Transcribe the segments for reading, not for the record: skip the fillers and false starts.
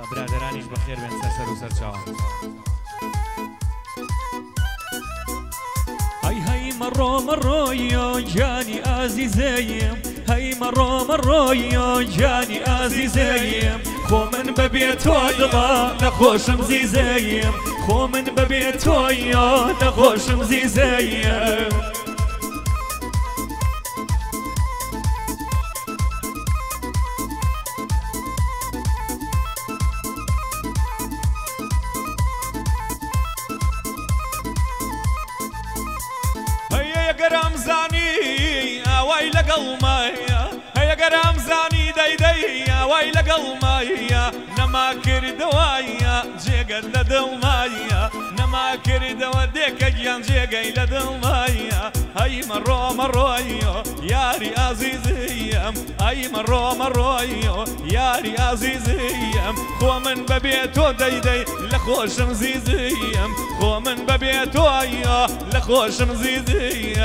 برادرانیش بەخێر بێن سەر و سەرچاوە. هەی مەڕۆ مەڕۆیۆ گیانی ئازیزەیم، هەی مەڕۆ مەڕۆیۆ گیانی ئازیزەیم، خۆ من بەبێ تۆ دڵا نەخۆشم زیزەیم، خۆ من بەبێ تۆیۆ نەخۆشم زیزەیم. گەرام زانی ئاوای لەگەڵ مایە، هەیە گەرام زانی دەیدەی ئاوای لەگەڵ مایە، نەما کردەوایە جێگەت لە دڵمایە، نەما کردەوە دێکە گیان جێگەی لە دڵمایە. هەی مەڕۆ مەڕۆیۆ یاری ئازیزیم، هەی مەڕۆ مەڕۆیۆ یاری ئازیزیم، خۆ من بەبێ تۆ دەیدەی لە خۆشم زیزیم، خۆ من بەبێ تۆیە لە خۆشم زیزیم.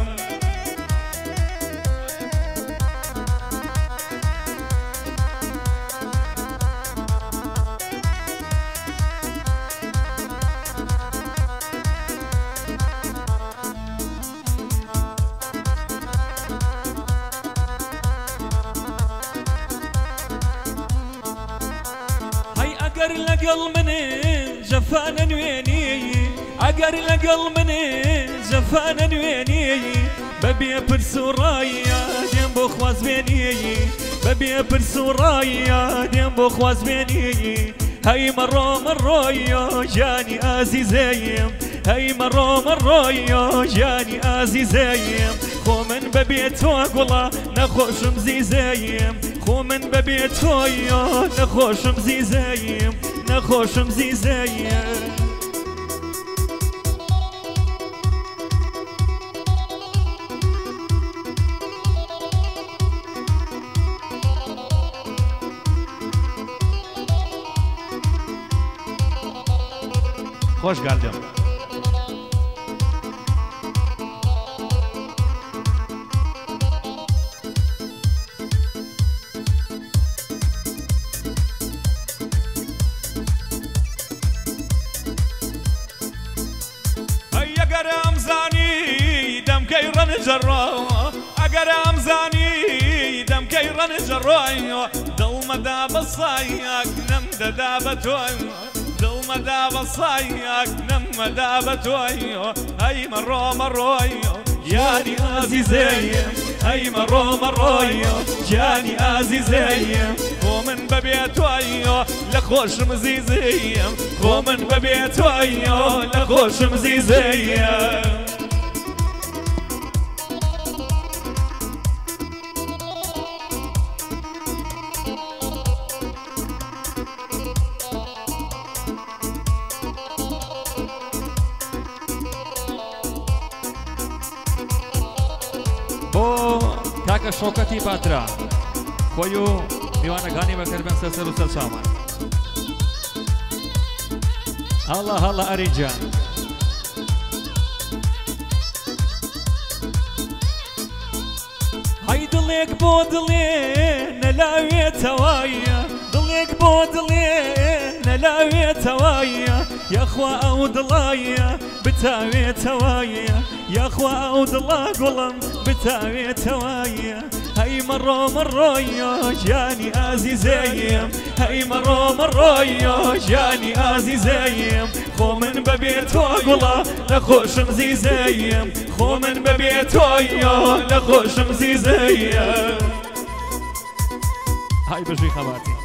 ئەگەر لەگەڵ منێ جەفانە نوێنی، ئەگەر لەگەڵ منێ جەفانە نوێنی، بەبێ پرس و ڕایە دێم بۆ خوازبێنی، بەبێ پرس و ڕایە دێم بۆ خوازبێنی. هەی مەڕۆ مەڕۆیۆ گیانی ئازیزەیم، هەی مەڕۆ مەڕۆیۆ گیانی ئازیزەیم، خۆ من بەبێ تۆ گوڵە نەخۆشم زیزەیم، خۆ من بەبێ تۆیۆ نەخۆشم زیزەیم، نەخۆشم زیزەیم. خۆش گاردم. ئەگەرام زانی دەمکەی ڕەنجەڕۆ، ئەگەرام زانی دەمکەی ڕەنجەڕۆیۆ، دڵمەدا بەسایەک نەمدەدا بە تۆی، دڵمەدا بەسایەک نەممەدا بە تۆیۆ. هەی مەڕۆ مەڕۆیۆ یاری ئازیزەیم، هەی مەڕۆ مەڕۆیۆ گیانی ئازیزەیم، خۆ من بەبێ تۆیۆ لە خۆشم زیزەیم، خۆ من بەبێ تۆیۆ لە خۆشم زیزەیم. بۆ کاکە شۆکەتی پاترا خۆی و میوانەکانی بەکەر بێن سەر و سەرچاومان. هەڵا هەڵا ئەرینجان. هەی دڵێک بۆ دڵێ نەلاوێتەوایە، دڵێک بۆ دڵێ نەلاوێتەوایە، یاخوا ئەو دڵایە بتاوێتەوایە، یاخوا ئەو دڵا گوڵم بتاوێتەوایە. هەی مەڕۆ مەڕۆیۆ گیانی ئازیزەیم، هەی مەڕۆ مەڕۆیۆ گیانی ئازیزەیم، خۆ من بەبێ تۆ گوڵە نەخۆشم زیزەیم، خۆ من بەبێ تۆیۆ نەخۆشم زیزەیم. هەی بژووی خەباتی.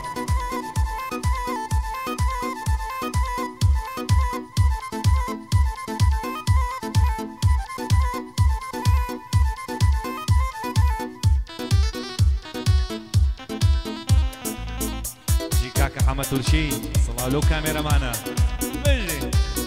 کاکە حەمە تورشی سڵاو لەو کامێرەمانە بژی.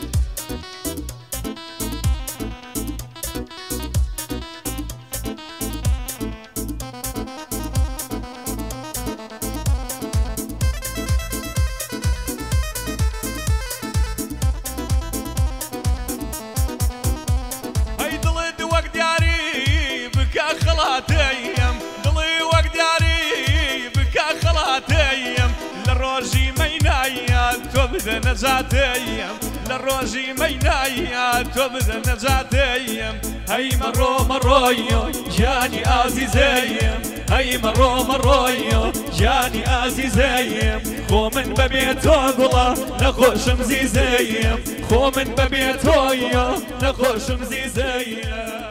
هەی دڵێت وەک دیاری بکە خەڵاتەیەم، دڵی وەک دیاری بکە خەڵاتەیەم، لە ڕۆژی مەینا بدە نەجاتەیەم لە ڕۆژی مەینایە تۆ بدە نەجاتەیەم هەی مەڕۆ مەڕۆیە گیانی ئازیزەیەم هەی مەڕۆ مەڕۆیە گیانی ئازیزەیەم خۆ من بەبێ تۆ گوڵە نەخۆشم زیزەیەم خۆ من بەبێ تۆیە نەخۆشم زیزەیەم